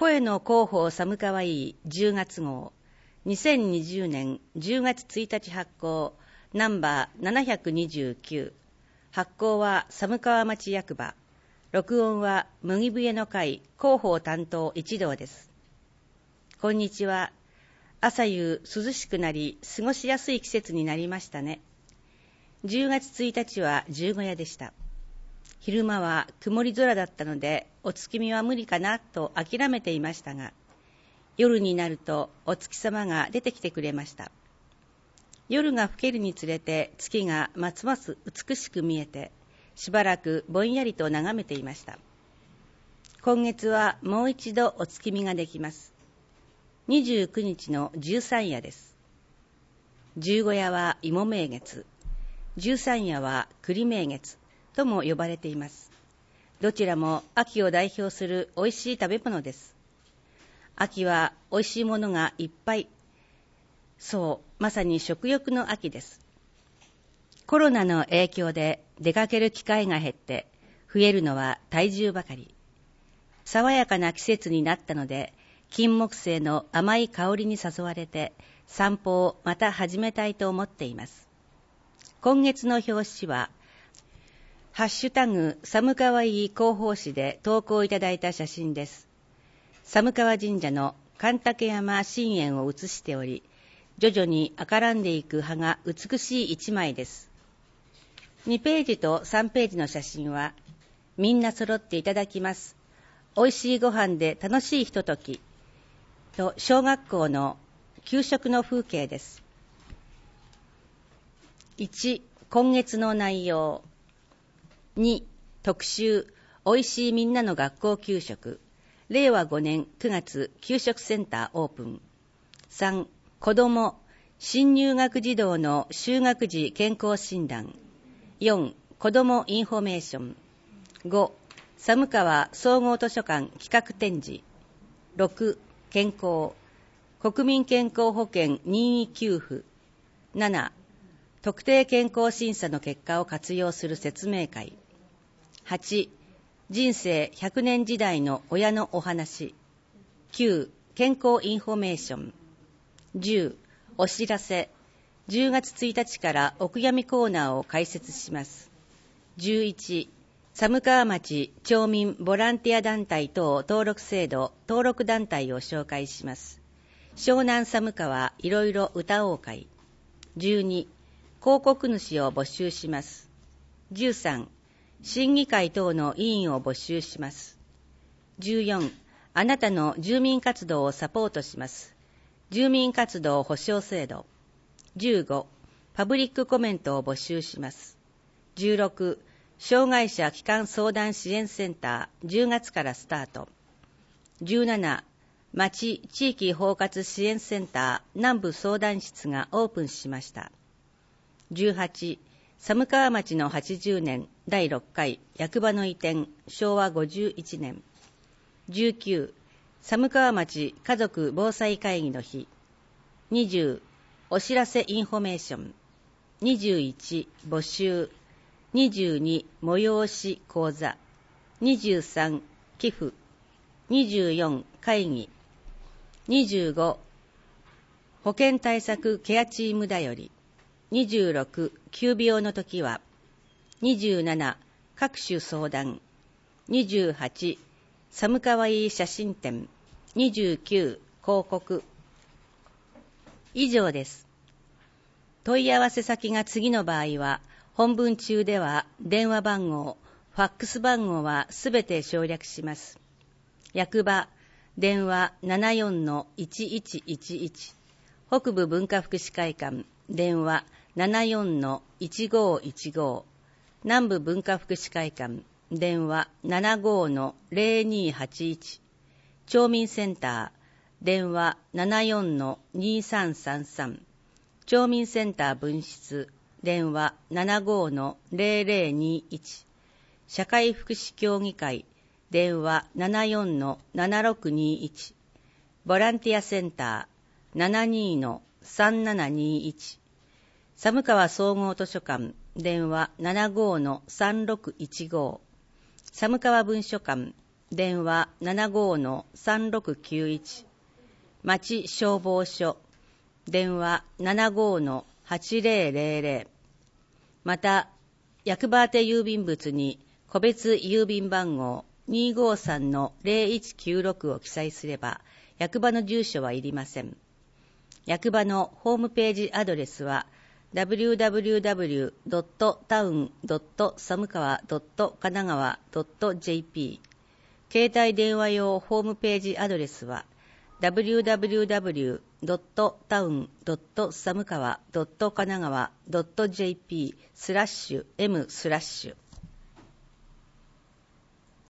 声の広報寒かわいい10月号、2020年10月1日発行、ナンバー729。発行は寒川町役場。録音は麦笛の会広報担当一同です。こんにちは。朝夕涼しくなり過ごしやすい季節になりましたね。10月1日は十五夜でした。昼間は曇り空だったのでお月見は無理かなと諦めていましたが、夜になるとお月様が出てきてくれました。夜が更けるにつれて月がますます美しく見えて、しばらくぼんやりと眺めていました。今月はもう一度お月見ができます。29日の十三夜です。十五夜は芋名月、十三夜は栗名月とも呼ばれています。どちらも秋を代表するおいしい食べ物です。秋はおいしいものがいっぱい。そう、まさに食欲の秋です。コロナの影響で出かける機会が減って増えるのは体重ばかり。爽やかな季節になったので、金木犀の甘い香りに誘われて散歩をまた始めたいと思っています。今月の表紙はハッシュタグ寒川いい広報誌で投稿いただいた写真です。寒川神社の神嶽山神苑を写しており、徐々に赤らんでいく葉が美しい一枚です。2ページと3ページの写真は、みんな揃っていただきます。おいしいご飯で楽しいひとときと小学校の給食の風景です。1、今月の内容。2、特集、おいしいみんなの学校給食。令和5年9月給食センターオープン。3、子ども、新入学児童の就学時健康診断。4、子どもインフォメーション。5、寒川総合図書館企画展示。6、健康、国民健康保険任意給付。7、特定健康審査の結果を活用する説明会。8、人生100年時代の親のお話。9、健康インフォメーション。10、お知らせ。10月1日からお悔やみコーナーを開設します。11、寒川町町民ボランティア団体等登録制度登録団体を紹介します。湘南寒川いろいろ歌おう会。12、広告主を募集します。13、審議会等の委員を募集します。14、あなたの住民活動をサポートします。住民活動保障制度。15、パブリックコメントを募集します。16、障害者帰還相談支援センター10月からスタート。17、町地域包括支援センター南部相談室がオープンしました。18、寒川町の80年第6回役場の移転昭和51年。19、寒川町家族防災会議の日。20、お知らせインフォメーション。21、募集。22、催し講座。23、寄付。24、会議。25、保健対策ケアチームだより。26、急病の時は。27、各種相談。28、寒川いい写真展。29、広告。以上です。問い合わせ先が次の場合は、本文中では電話番号、ファックス番号はすべて省略します。役場、電話 74-1111、北部文化福祉会館、電話 74-1515、南部文化福祉会館、電話 75-0281、町民センター、電話 74-2333、町民センター分室、電話 75-0021、社会福祉協議会、電話 74-7621、ボランティアセンター 72-3721、寒川総合図書館、電話 75-3615、寒川文書館、 電話 75-3691、町消防署、電話 75-8000、また、役場宛て郵便物に個別郵便番号 253-0196 を記載すれば、役場の住所はいりません。役場のホームページアドレスは、www.town.samukawa.kanagawa.jp。携帯電話用ホームページアドレスは、www.town.samukawa.kanagawa.jp/m/。